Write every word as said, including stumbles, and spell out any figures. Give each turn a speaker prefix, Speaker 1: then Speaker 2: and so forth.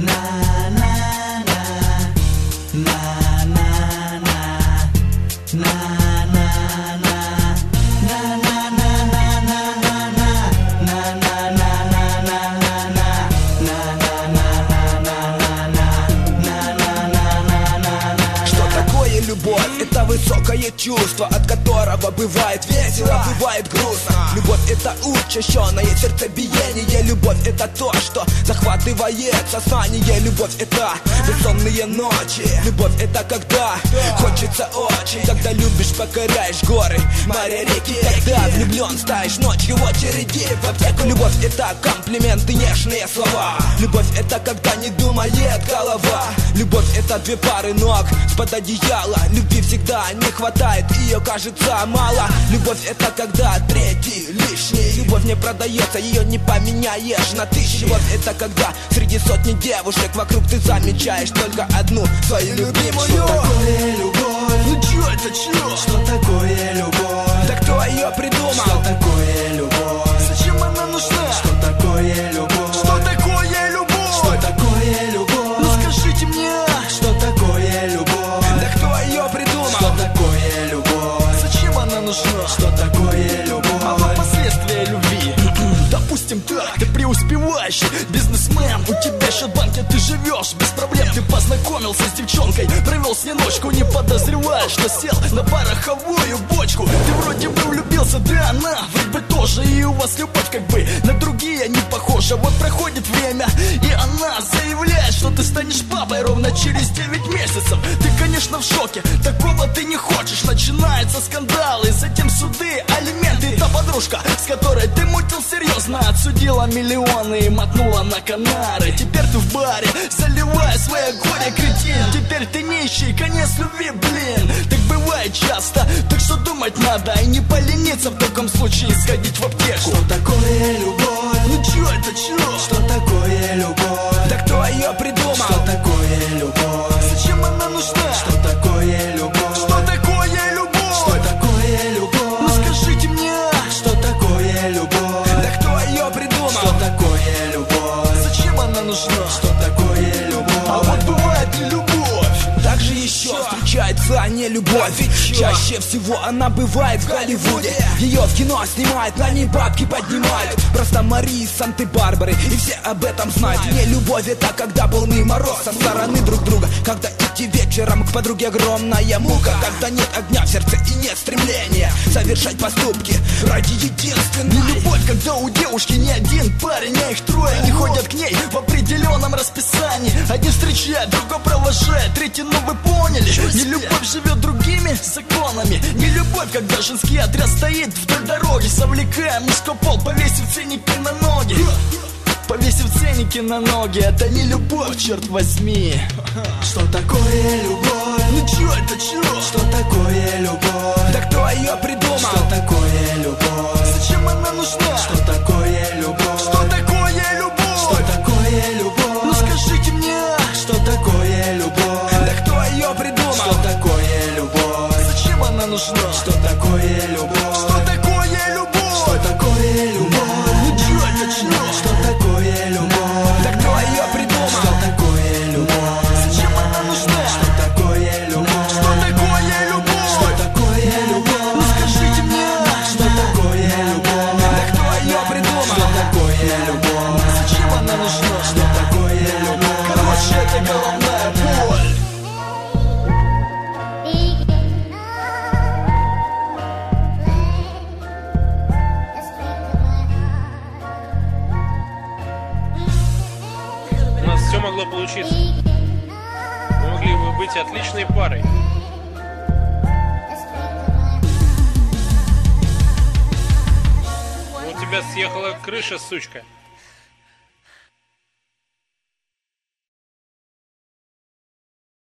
Speaker 1: Это высокое чувство, от которого бывает весело, бывает грустно. Любовь — это учащенное сердцебиение. Любовь — это то, что захватывает сознание. Любовь — это бессонные ночи. Любовь — это когда хочется очень. Когда любишь, покоряешь горы, моря, реки. Когда влюблен, стоишь ночью в очереди в аптеку. Любовь — это комплименты, нежные слова. Любовь — это когда не думает голова. Любовь — это две пары ног с-под одеяла. Любви всегда не хватает, ее кажется мало. Любовь — это когда третий лишний. Любовь не продается, ее не поменяешь на тысячи. Любовь — это когда среди сотни девушек вокруг ты замечаешь только одну, свою любимую.
Speaker 2: Что такое любовь?
Speaker 1: Ну чё это, чё?
Speaker 2: Что такое любовь?
Speaker 1: Да кто ее придумал?
Speaker 2: Что такое любовь?
Speaker 1: Зачем она нужна?
Speaker 2: Что такое любовь?
Speaker 1: Что такое любовь?
Speaker 2: Что такое любовь?
Speaker 1: Ну скажите мне,
Speaker 2: что такое любовь?
Speaker 1: Да кто ее придумал?
Speaker 2: Что такое любовь?
Speaker 1: Зачем она нужна?
Speaker 2: Что такое любовь?
Speaker 1: А вот последствия любви. Допустим так, ты преуспевающий бизнесмен. У тебя счет в банке, ты живешь без проблем. Ты познакомился с девчонкой, провел с ней ночку, не подозревая, что сел на пороховую бочку. Ты вроде бы влюбился, да она вроде бы тоже. И у вас любовь как бы на другие не похожа. Вот проходит время, и она заявляет, что ты станешь папой ровно через девять месяцев. Ты, конечно, в шоке, такого ты не хочешь. Начинаются скандалы, затем суды, алименты. Та подружка, с которой ты мутил серьезно, отсудила миллионы и мотнула на Канары. Теперь ты в баре, заливая свое горе, кретин. Теперь ты нищий, конец любви, блин. Так бывает часто, так что думать надо. И не полениться в таком случае сходить в аптеку.
Speaker 2: Что такое любовь?
Speaker 1: Ну чё это, чё?
Speaker 2: Что такое любовь?
Speaker 1: Да кто ее придумал?
Speaker 2: Что такое любовь?
Speaker 1: Зачем она нужна?
Speaker 2: Что такое любовь?
Speaker 1: Что такое любовь?
Speaker 2: Что такое любовь?
Speaker 1: Ну скажите мне,
Speaker 2: что такое любовь?
Speaker 1: да кто ее придумал?
Speaker 2: Что такое любовь?
Speaker 1: Зачем она нужна?
Speaker 2: Что такое любовь?
Speaker 1: А вот бывает не любовь. Также еще встречается не любовь. Чаще всего она бывает в Голливуде. Ее в кино снимают, на ней бабки поднимают. Просто Мари из Санты-Барбары, и все об этом знают. Не любовь — это когда полный мороз со стороны друг друга. Когда идти вечером к подруге огромная мука. Когда нет огня в сердце и нет стремления совершать поступки ради единственной. Не любовь, когда у девушки не один парень, а их трое. Не ходят к ней в определенном расписании. Один встречает, другой провожает, третий, ну вы поняли. Не любовь живет другими законами. Не любовь, когда женский отряд стоит вдоль дороги, совлекая мужской пол, повесив ценники на ноги. Повесив ценники на ноги, это не любовь, черт возьми.
Speaker 2: Что такое любовь?
Speaker 1: Ну чё это, чё?
Speaker 2: Что такое любовь?
Speaker 1: Да кто ее придумал?
Speaker 2: Что такое любовь?
Speaker 1: Зачем она нужна?
Speaker 2: Что такое любовь?
Speaker 1: Что такое любовь?
Speaker 2: Что такое любовь?
Speaker 1: Ну скажите мне,
Speaker 2: что такое любовь?
Speaker 1: да кто ее придумал?
Speaker 2: Что такое любовь?
Speaker 1: Зачем она нужна?
Speaker 2: Что такое любовь?
Speaker 1: Что такое любовь?
Speaker 2: Что такое любовь?
Speaker 1: Ну чё это, чё?
Speaker 2: Что такое любовь?
Speaker 1: Да кто ее придумал?
Speaker 2: Что такое любовь?
Speaker 1: Зачем она нужна?
Speaker 2: Что такое любовь?
Speaker 1: Что такое любовь?
Speaker 2: Что такое любовь?
Speaker 1: Ну скажите мне,
Speaker 2: что такое любовь?
Speaker 1: да кто ее придумал?
Speaker 2: Что такое любовь?
Speaker 1: Зачем она нужна?
Speaker 2: Что такое любовь?
Speaker 1: Короче, это головная боль.
Speaker 3: У нас все могло получиться. Мы могли бы быть отличной парой. Но у тебя съехала крыша, сучка.